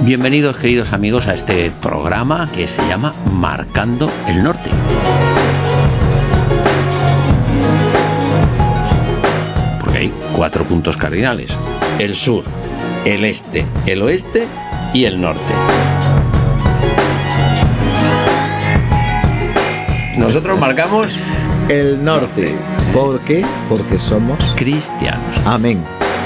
Bienvenidos, queridos amigos, a este programa que se llama Marcando el Norte. Porque hay 4 puntos cardinales: el sur, el este, el oeste y el norte. Nosotros marcamos el norte. ¿Por qué? Porque somos cristianos. Amén.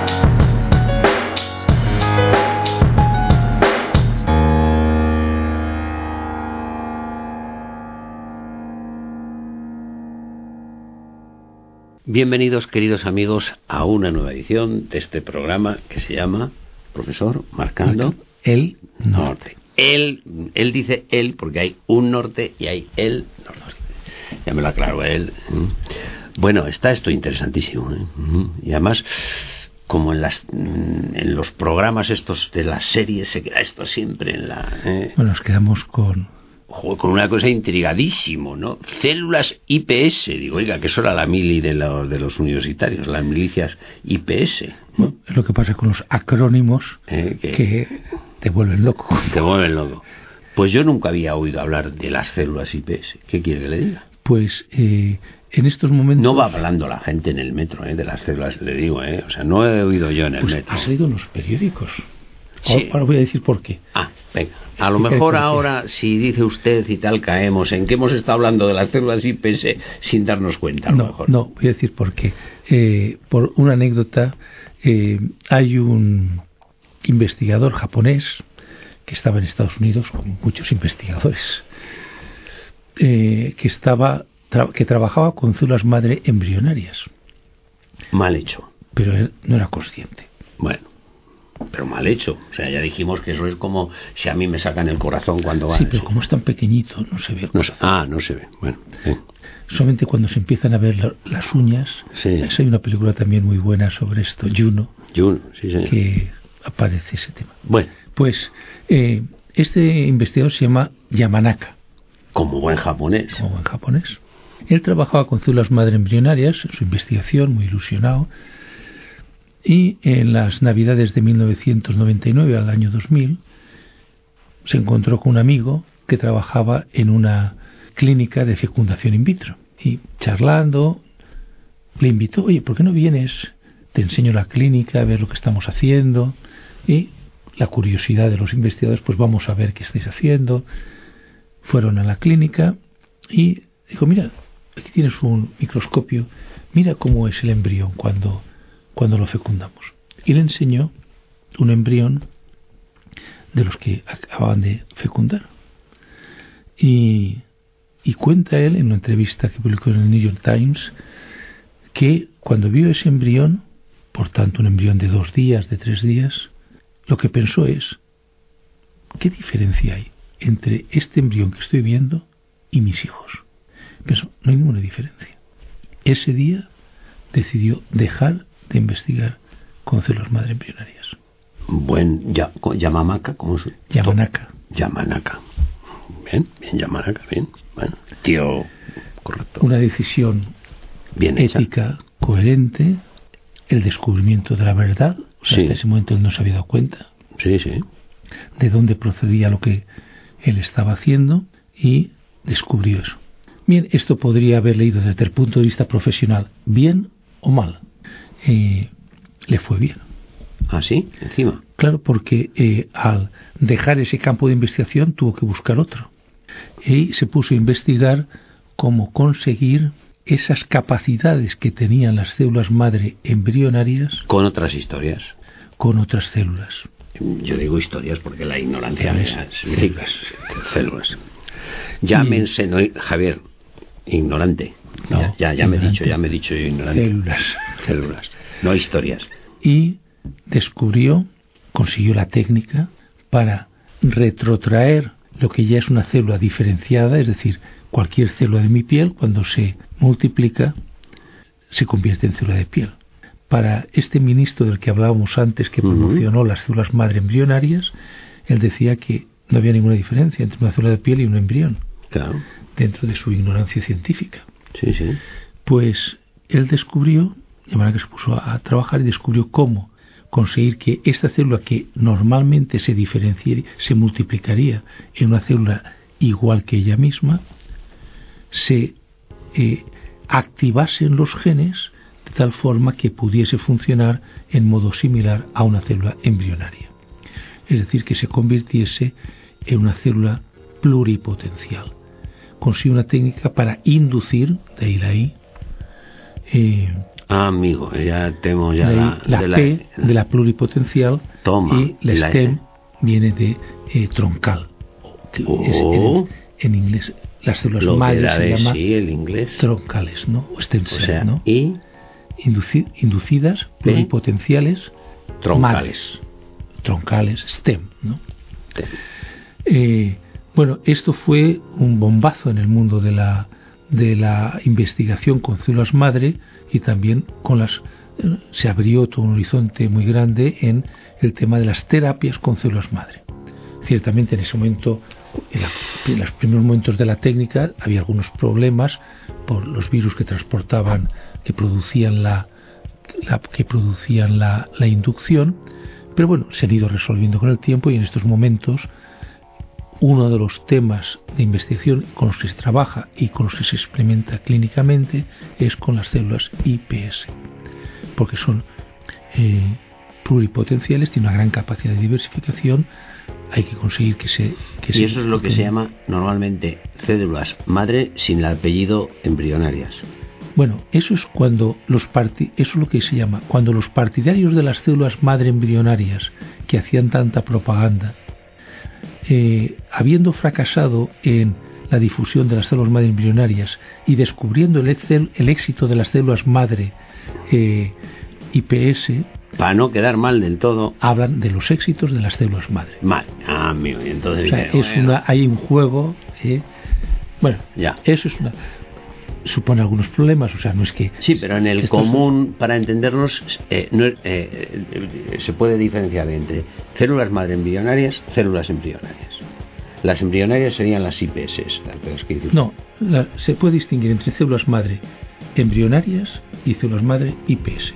Bienvenidos, queridos amigos, a una nueva edición de este programa que se llama, profesor, Marcando el norte. Él dice él porque hay un norte y hay el norte. Ya me lo aclaró él. Bueno, está esto interesantísimo, ¿eh? Y además, como en los programas estos de las series, se queda esto siempre en la... Bueno, nos quedamos con una cosa intrigadísimo, ¿no? Células IPS. Digo, oiga, que eso era la mili de los universitarios, las milicias IPS, ¿no? Es lo que pasa con los acrónimos que te vuelven loco. Te vuelven loco. Pues yo nunca había oído hablar de las células IPS. ¿Qué quiere que le diga? Pues en estos momentos... No va hablando la gente en el metro, de las células, le digo, O sea, no he oído yo en el metro. Ha salido en los periódicos. Sí. Ahora voy a decir por qué. Venga. A lo mejor ahora, si dice usted y tal, caemos en que hemos estado hablando de las células IPS sin darnos cuenta, a lo mejor. No, voy a decir por qué. Por una anécdota, hay un investigador japonés que estaba en Estados Unidos con muchos investigadores, que trabajaba con células madre embrionarias. Mal hecho. Pero él no era consciente. Bueno. Pero mal hecho. O sea, ya dijimos que eso es como si a mí me sacan el corazón cuando va. Sí, pero como es tan pequeñito, no se ve. No se ve. Bueno. Solamente cuando se empiezan a ver las uñas. Sí. Hay una película también muy buena sobre esto, Juno, sí, señor. Que aparece ese tema. Bueno. Pues este investigador se llama Yamanaka. Como buen japonés. Él trabajaba con células madre embrionarias en su investigación, muy ilusionado. Y en las navidades de 1999 al año 2000 se encontró con un amigo que trabajaba en una clínica de fecundación in vitro. Y charlando, le invitó: oye, ¿por qué no vienes? Te enseño la clínica, a ver lo que estamos haciendo. Y la curiosidad de los investigadores, pues vamos a ver qué estáis haciendo. Fueron a la clínica y dijo: mira, aquí tienes un microscopio, mira cómo es el embrión cuando lo fecundamos. Y le enseñó un embrión de los que acababan de fecundar. Y cuenta él en una entrevista que publicó en el New York Times que cuando vio ese embrión, por tanto un embrión de 2 días, de 3 días, lo que pensó es: ¿qué diferencia hay entre este embrión que estoy viendo y mis hijos? Pensó: no hay ninguna diferencia. Ese día decidió dejar de investigar con células madre embrionarias. Yamanaka, ¿cómo se llama? Yamanaka. Bien, Yamanaka, bien. Bueno, tío, correcto. Una decisión bien ética, hecha, coherente, el descubrimiento de la verdad. O sea, hasta ese momento él no se había dado cuenta. Sí. De dónde procedía lo que él estaba haciendo y descubrió eso. Bien, esto podría haber leído desde el punto de vista profesional bien o mal. Le fue bien. ¿Ah, sí? Encima. Claro, porque al dejar ese campo de investigación tuvo que buscar otro. Y se puso a investigar cómo conseguir esas capacidades que tenían las células madre embrionarias. Con otras historias. Con otras células. Yo digo historias porque la ignorancia es células. Llámense, no, Javier, ignorante. No, ya me he dicho yo ignorante. Células, no historias. Y consiguió la técnica para retrotraer lo que ya es una célula diferenciada, es decir, cualquier célula de mi piel, cuando se multiplica, se convierte en célula de piel. Para este ministro del que hablábamos antes, que promocionó las células madre embrionarias, él decía que no había ninguna diferencia entre una célula de piel y un embrión. Claro. Dentro de su ignorancia científica. Sí. Pues él descubrió, de manera que se puso a trabajar y descubrió cómo conseguir que esta célula que normalmente se diferenciaría, se multiplicaría en una célula igual que ella misma, se activasen los genes de tal forma que pudiese funcionar en modo similar a una célula embrionaria. Es decir, que se convirtiese en una célula pluripotencial. Consigue una técnica para inducir, de ahí amigo, ya tengo ya la P de la pluripotencial. Toma, y la STEM viene de troncal. En inglés, las células madres se llaman el inglés. Troncales, ¿no? O stem cells, o sea, ¿no? Y inducidas, pluripotenciales, troncales. Troncales, STEM, ¿no? Bueno, esto fue un bombazo en el mundo de la investigación con células madre, y también se abrió todo un horizonte muy grande en el tema de las terapias con células madre. Ciertamente en ese momento, en los primeros momentos de la técnica, había algunos problemas por los virus que transportaban, que producían la inducción, pero bueno, se han ido resolviendo con el tiempo, y en estos momentos uno de los temas de investigación con los que se trabaja y con los que se experimenta clínicamente es con las células iPS, porque son pluripotenciales, tienen una gran capacidad de diversificación. Hay que conseguir y eso es lo que se llama normalmente células madre sin el apellido embrionarias. Bueno, eso es cuando eso es lo que se llama cuando los partidarios de las células madre embrionarias, que hacían tanta propaganda, habiendo fracasado en la difusión de las células madre embrionarias y descubriendo el éxito de las células madre IPS, para no quedar mal del todo, hablan de los éxitos de las células madre. Amigo, y entonces, o sea, hay un juego, bueno, ya. Eso supone algunos problemas, o sea, no es que... Sí, pero en el común, para entendernos, se puede diferenciar entre células madre embrionarias, células embrionarias. Las embrionarias serían las IPS. No, se puede distinguir entre células madre embrionarias y células madre IPS.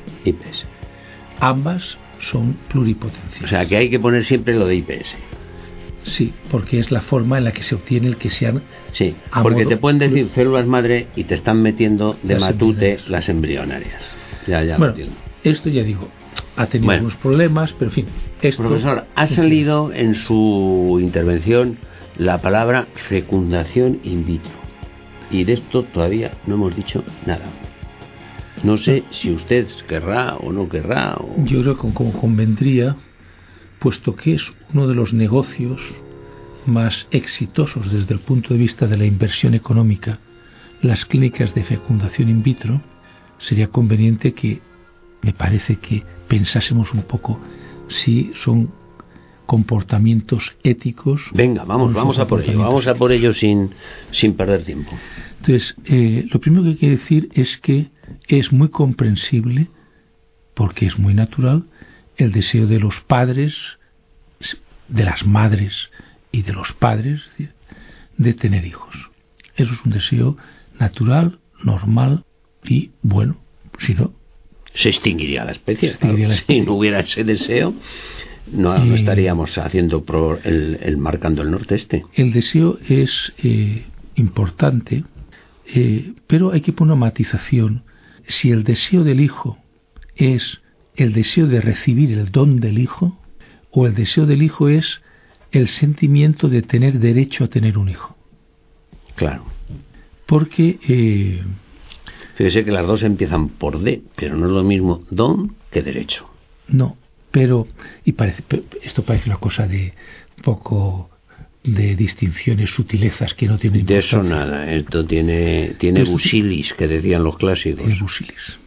Ambas son pluripotenciales. O sea, que hay que poner siempre lo de IPS. Sí, porque es la forma en la que se obtiene el que sean... Sí, porque te pueden decir células madre y te están metiendo de matute las embrionarias. Ya bueno, lo entiendo. Esto ya digo, ha tenido algunos problemas, pero en fin... Profesor, ha salido en su intervención la palabra fecundación in vitro. Y de esto todavía no hemos dicho nada. No sé si usted querrá o no querrá. Yo creo que como convendría, puesto que es uno de los negocios más exitosos desde el punto de vista de la inversión económica, las clínicas de fecundación in vitro, sería conveniente que, me parece que pensásemos un poco si son comportamientos éticos. Venga, vamos a por ello sin perder tiempo. Entonces, lo primero que hay que decir es que es muy comprensible, porque es muy natural, el deseo de los padres, de las madres y de los padres de tener hijos. Eso es un deseo natural, normal y bueno, si no... Se extinguiría la especie. Si no hubiera ese deseo, no estaríamos haciendo marcando el norte-este. El deseo es importante, pero hay que poner una matización. Si el deseo del hijo es el deseo de recibir el don del hijo, o el deseo del hijo es el sentimiento de tener derecho a tener un hijo. Claro. Porque... fíjese que las dos empiezan por D, pero no es lo mismo don que derecho. No, pero esto parece una cosa de poco de distinciones, sutilezas que no tienen importancia. De eso nada, esto tiene busilis, que decían los clásicos. Tiene busilis.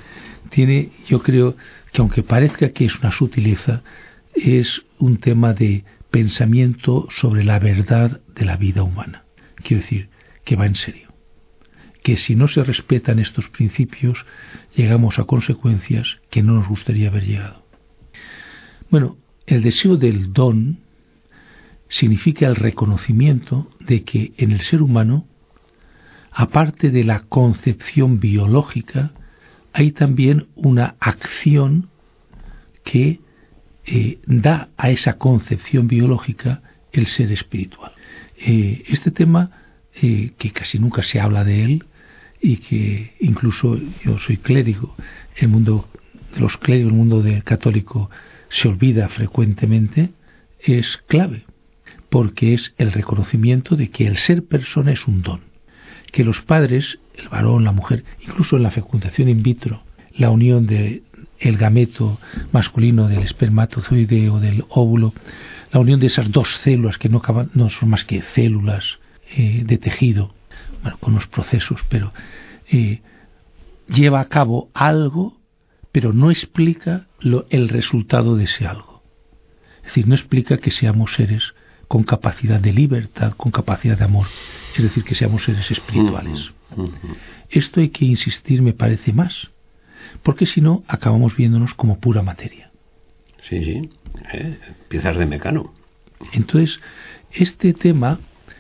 Yo creo que aunque parezca que es una sutileza, es un tema de pensamiento sobre la verdad de la vida humana. Quiero decir, que va en serio. Que si no se respetan estos principios, llegamos a consecuencias que no nos gustaría haber llegado. Bueno, el deseo del don significa el reconocimiento de que en el ser humano, aparte de la concepción biológica, hay también una acción que da a esa concepción biológica el ser espiritual. Este tema, que casi nunca se habla de él, y que incluso yo soy clérigo, el mundo de los clérigos, el mundo del católico se olvida frecuentemente, es clave, porque es el reconocimiento de que el ser persona es un don, que los padres, el varón, la mujer, incluso en la fecundación in vitro, la unión de el gameto masculino del espermatozoide o del óvulo, la unión de esas dos células que no son más que células de tejido, bueno, con los procesos, pero lleva a cabo algo, pero no explica el resultado de ese algo. Es decir, no explica que seamos seres con capacidad de libertad, con capacidad de amor, es decir, que seamos seres espirituales. Esto hay que insistir, me parece más, porque si no, acabamos viéndonos como pura materia. Sí, piezas de mecano. Entonces, este tema,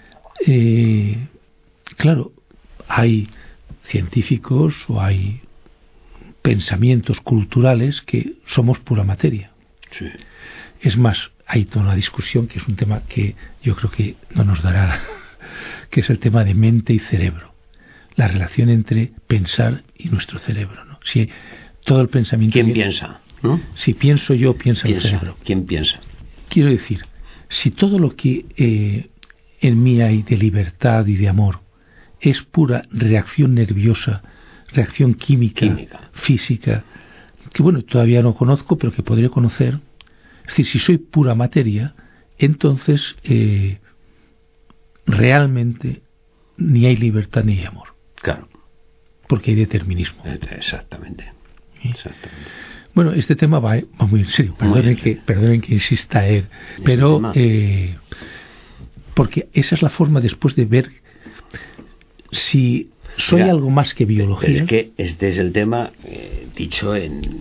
claro, hay científicos o hay pensamientos culturales que somos pura materia. Sí. Es más, hay toda una discusión que es un tema que yo creo que no nos dará, que es el tema de mente y cerebro, la relación entre pensar y nuestro cerebro, ¿no? Si todo el pensamiento... ¿Quién piensa? ¿No? Si pienso yo, piensa el cerebro. ¿Quién piensa? Quiero decir, si todo lo que en mí hay de libertad y de amor es pura reacción nerviosa, reacción química. Física, que bueno, todavía no conozco, pero que podría conocer. Es decir, si soy pura materia, entonces realmente ni hay libertad ni hay amor. Claro. Porque hay determinismo. Exactamente. Bueno, este tema va muy en serio. Perdonen que insista él, pero porque esa es la forma después de ver si soy algo más que biología. Pero es que este es el tema dicho en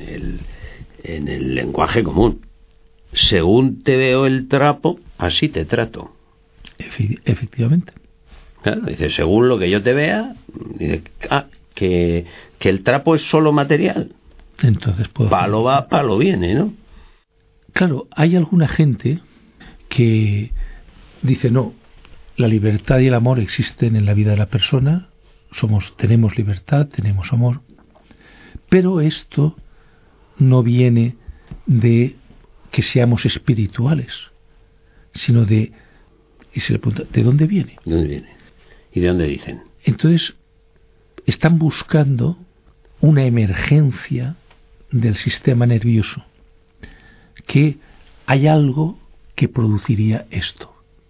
el lenguaje común. Según te veo el trapo, así te trato. Efectivamente. Claro, dice, según lo que yo te vea, dice, que el trapo es solo material. Entonces palo va, palo viene, ¿no? Claro, hay alguna gente que dice, no, la libertad y el amor existen en la vida de la persona, tenemos libertad, tenemos amor, pero esto no viene de que seamos espirituales, sino y se le pregunta, ¿de dónde viene? ¿De dónde viene? ¿Y de dónde dicen? Entonces, están buscando una emergencia del sistema nervioso, que hay algo que produciría esto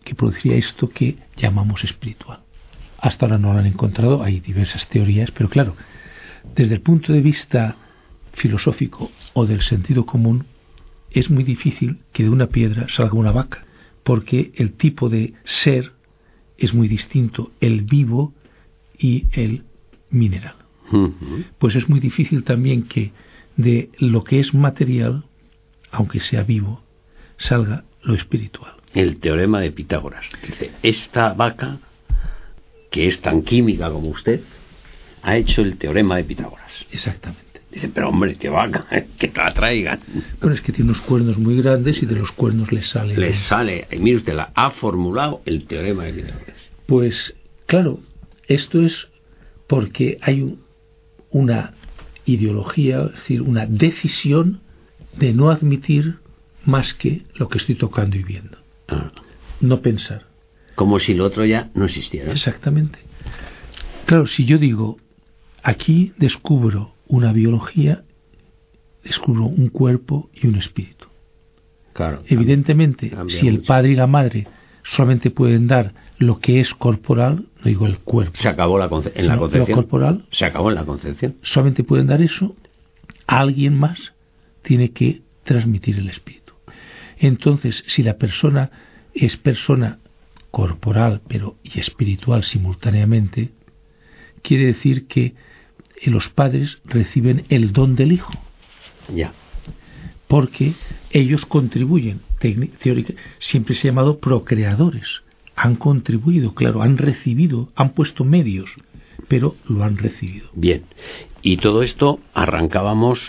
que llamamos espiritual. Hasta ahora no lo han encontrado, hay diversas teorías, pero claro, desde el punto de vista filosófico o del sentido común, es muy difícil que de una piedra salga una vaca, porque el tipo de ser es muy distinto, el vivo y el mineral. Pues es muy difícil también que de lo que es material, aunque sea vivo, salga lo espiritual. El teorema de Pitágoras dice, esta vaca, que es tan química como usted, ha hecho el teorema de Pitágoras. Exactamente. Dice, pero hombre, qué vaca, que te la traigan. Bueno, es que tiene unos cuernos muy grandes y de los cuernos le sale... y mire usted, ha formulado el teorema de Pitágoras. Pues, claro, esto es porque hay una ideología, es decir, una decisión de no admitir más que lo que estoy tocando y viendo. No pensar. Como si lo otro ya no existiera. Exactamente. Claro, si yo digo, aquí descubro una biología, descubro un cuerpo y un espíritu. Claro. Evidentemente, si el padre y la madre solamente pueden dar lo que es corporal, no digo el cuerpo. Se acabó la concepción. Lo corporal. Se acabó en la concepción. Solamente pueden dar eso. Alguien más tiene que transmitir el espíritu. Entonces, si la persona es persona corporal y espiritual simultáneamente, quiere decir que los padres reciben el don del hijo. Ya. Porque ellos contribuyen, siempre se ha llamado procreadores. Han contribuido, claro, han recibido, han puesto medios, pero lo han recibido. Bien. Y todo esto arrancábamos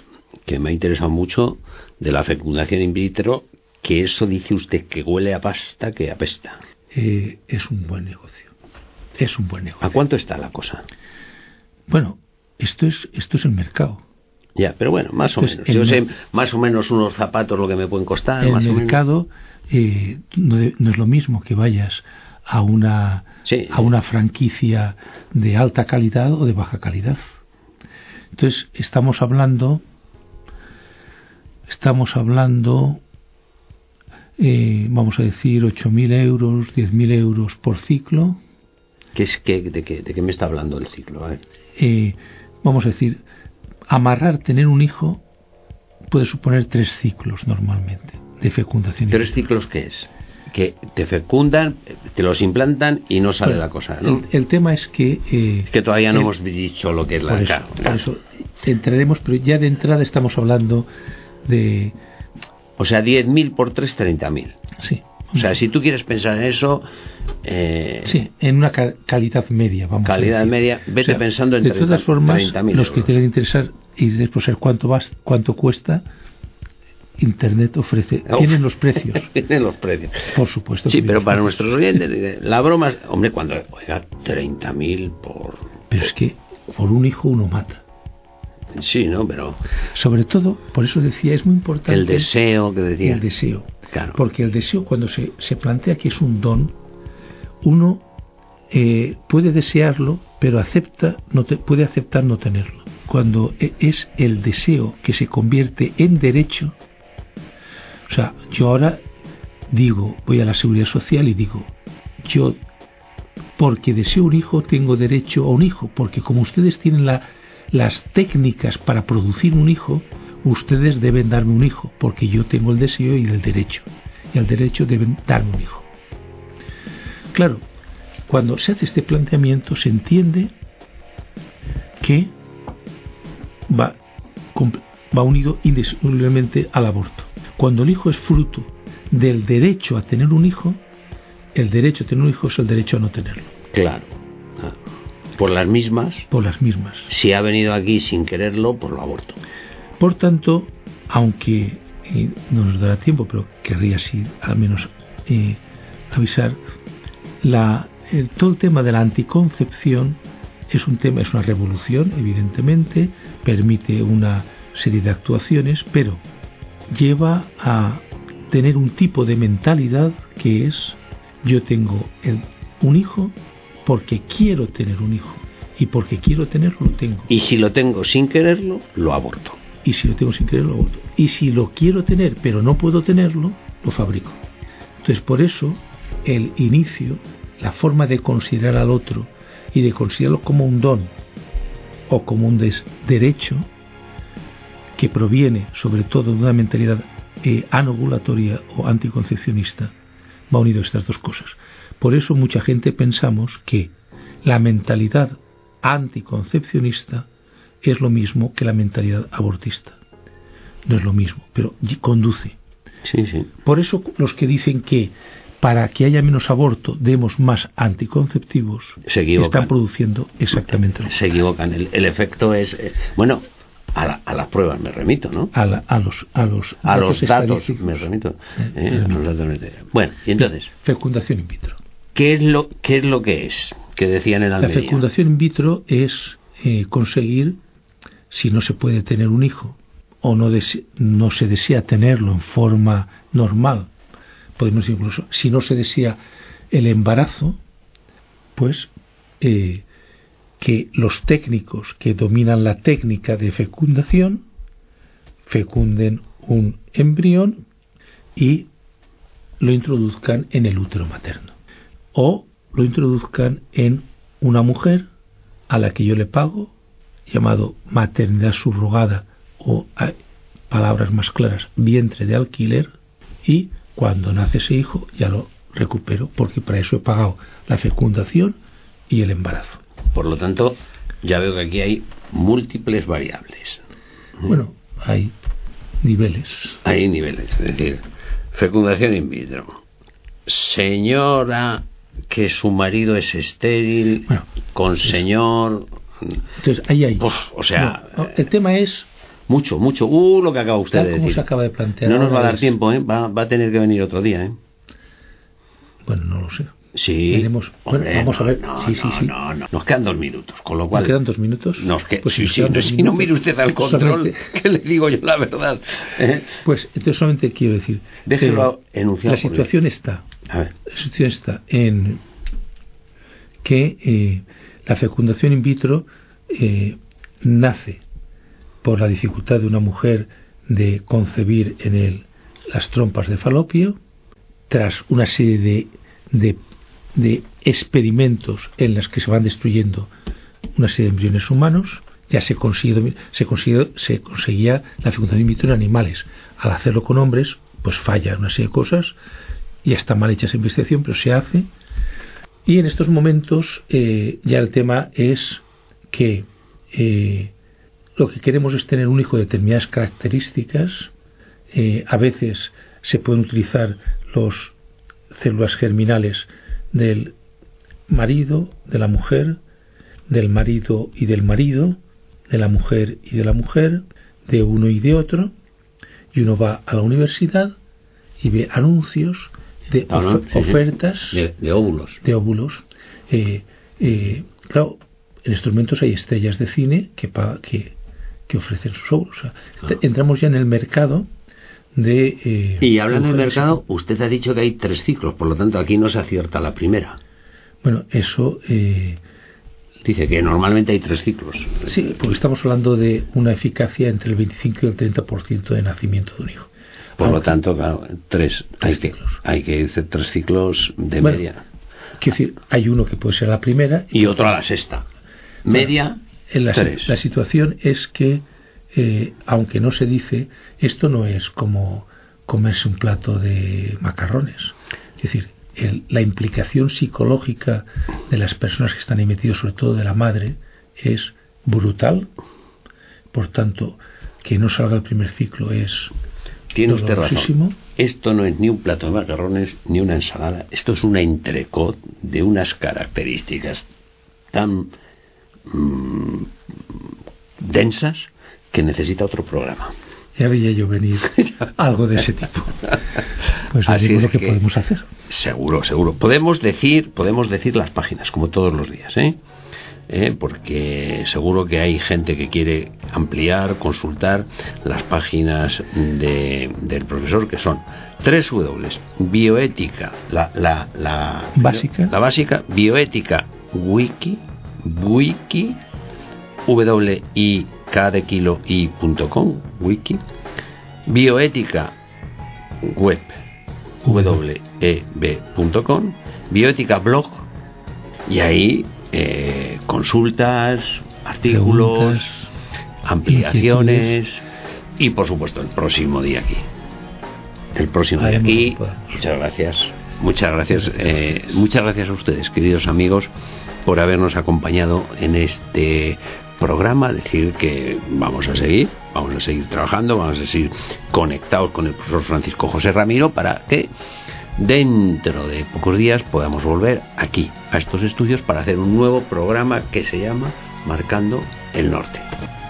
que me ha interesado mucho de la fecundación in vitro, que eso dice usted que huele a pasta que apesta. Es un buen negocio. Es un buen negocio. ¿A cuánto está la cosa? Bueno, esto es el mercado. Ya, pero bueno, más o menos. Yo sé más o menos unos zapatos lo que me pueden costar. El mercado no es lo mismo que vayas a una franquicia de alta calidad o de baja calidad. Entonces, estamos hablando, vamos a decir, 8.000 euros, 10.000 euros por ciclo. ¿De qué me está hablando el ciclo? Vamos a decir, tener un hijo puede suponer 3 ciclos normalmente de fecundación. ¿3 ciclos qué es? Que te fecundan, te los implantan y no sale la cosa, ¿no? El tema es que... que todavía no hemos dicho lo que es la cara. Por eso entraremos, pero ya de entrada estamos hablando de... O sea, 10.000 por 3, 30.000. Sí. O sea, si tú quieres pensar en eso... sí, en una calidad media, vamos a decir. Calidad media, vete pensando en 30.000. De todas formas, 30.000 los que te deben interesar y después saber cuánto cuesta... Internet ofrece, tienen los precios. Tienen los precios. Por supuesto. Sí, pero para nuestros oyentes, la broma es, hombre, cuando, oiga, 30.000 por... Pero es que por un hijo uno mata. Sí, ¿no? Pero... Sobre todo, por eso decía, es muy importante... El deseo que decía. El deseo. Claro. Porque el deseo, cuando se plantea que es un don, uno puede desearlo, pero puede aceptar no tenerlo. Cuando es el deseo que se convierte en derecho... O sea, yo ahora voy a la Seguridad Social y digo, yo, porque deseo un hijo, tengo derecho a un hijo, porque como ustedes tienen las técnicas para producir un hijo, ustedes deben darme un hijo, porque yo tengo el deseo y el derecho, y al derecho deben darme un hijo. Claro, cuando se hace este planteamiento, se entiende que va unido indisolublemente al aborto. Cuando el hijo es fruto del derecho a tener un hijo, el derecho a tener un hijo es el derecho a no tenerlo. Claro. Por las mismas. Por las mismas. Si ha venido aquí sin quererlo, pues lo aborto. Por tanto, aunque no nos dará tiempo, pero querría sí al menos avisar, todo el tema de la anticoncepción es una revolución, evidentemente, permite una serie de actuaciones, pero lleva a tener un tipo de mentalidad que es: yo tengo un hijo porque quiero tener un hijo, y porque quiero tenerlo lo tengo. Y si lo tengo sin quererlo, lo aborto. Y si lo tengo sin quererlo, lo aborto. Y si lo quiero tener pero no puedo tenerlo, lo fabrico. Entonces, por eso el inicio, la forma de considerar al otro y de considerarlo como un don o como un derecho, que proviene sobre todo de una mentalidad anovulatoria o anticoncepcionista, va unido a estas dos cosas. Por eso mucha gente pensamos que la mentalidad anticoncepcionista es lo mismo que la mentalidad abortista. No es lo mismo, pero conduce. Sí, sí. Por eso los que dicen que para que haya menos aborto demos más anticonceptivos están produciendo exactamente lo se equivocan. El efecto es... bueno... A las pruebas me remito, ¿no? A los datos me remito. Bueno, y entonces... Fecundación in vitro. ¿Qué es lo que es? Que decían en Almería. La fecundación in vitro es conseguir, si no se puede tener un hijo, o no se desea tenerlo en forma normal, podemos incluso, si no se desea el embarazo, pues... que los técnicos que dominan la técnica de fecundación fecunden un embrión y lo introduzcan en el útero materno, o lo introduzcan en una mujer a la que yo le pago, llamado maternidad subrogada, o palabras más claras, vientre de alquiler, y cuando nace ese hijo ya lo recupero, porque para eso he pagado la fecundación y el embarazo. Por lo tanto, ya veo que aquí hay múltiples variables. Bueno, hay niveles. Hay niveles, es decir, fecundación in vitro. Señora que su marido es estéril, bueno, con señor... Entonces, ahí hay. O sea... No, el tema es Mucho. Lo que acaba usted de decir. ¿Cómo se acaba de plantear? No nos va a dar tiempo, ¿eh? Va a tener que venir otro día, ¿eh? Bueno, no lo sé. Sí. Bueno, vamos a ver. Sí. No. Nos quedan 2 minutos, con lo cual... ¿Nos quedan 2 minutos? Pues si no mire usted al control, que le digo yo la verdad. Pues entonces solamente quiero decir... Déjelo enunciado. La situación está en que la fecundación in vitro nace por la dificultad de una mujer de concebir en él las trompas de falopio, tras una serie de experimentos en las que se van destruyendo una serie de embriones humanos. Ya se conseguía la fecundación in vitro en animales. Al hacerlo con hombres, pues falla una serie de cosas, ya está mal hecha esa investigación, pero se hace. Y en estos momentos ya el tema es que lo que queremos es tener un hijo de determinadas características. A veces se pueden utilizar las células germinales del marido, de la mujer, del marido y del marido, de la mujer y de la mujer, de uno y de otro, y uno va a la universidad y ve anuncios de ofertas de óvulos. Claro, en estos momentos hay estrellas de cine que ofrecen sus óvulos. O sea, entramos ya en el mercado de... y hablando del mercado, usted ha dicho que hay 3 ciclos, por lo tanto aquí no se acierta la primera. Bueno, eso... dice que normalmente hay 3 ciclos. Sí, porque estamos hablando de una eficacia entre el 25 y el 30% de nacimiento de un hijo. Por lo tanto, claro, 3 ciclos. Hay que hacer 3 ciclos de media. Quiero decir, hay uno que puede ser la primera y otro a la sexta. Media, 3. La situación es que, aunque no se dice, esto no es como comerse un plato de macarrones. Es decir, la implicación psicológica de las personas que están ahí metidos, sobre todo de la madre, es brutal. Por tanto, que no salga el primer ciclo es... Tiene usted razón. Esto no es ni un plato de macarrones ni una ensalada. Esto es una entrecot de unas características tan densas que necesita otro programa. Ya veía yo venir algo de ese tipo. Pues así es lo que podemos hacer. Seguro. Podemos decir las páginas, como todos los días, porque seguro que hay gente que quiere ampliar, consultar las páginas del profesor, que son www.bioética, la básica, bioética wiki wik.com, wiki, bioética web web.com, bioética blog, y ahí consultas, artículos, ampliaciones, y por supuesto el próximo día aquí. Muchas gracias a ustedes, queridos amigos, por habernos acompañado en este programa. Decir que vamos a seguir trabajando, vamos a seguir conectados con el profesor Francisco José Ramiro, para que dentro de pocos días podamos volver aquí a estos estudios para hacer un nuevo programa que se llama Marcando el Norte.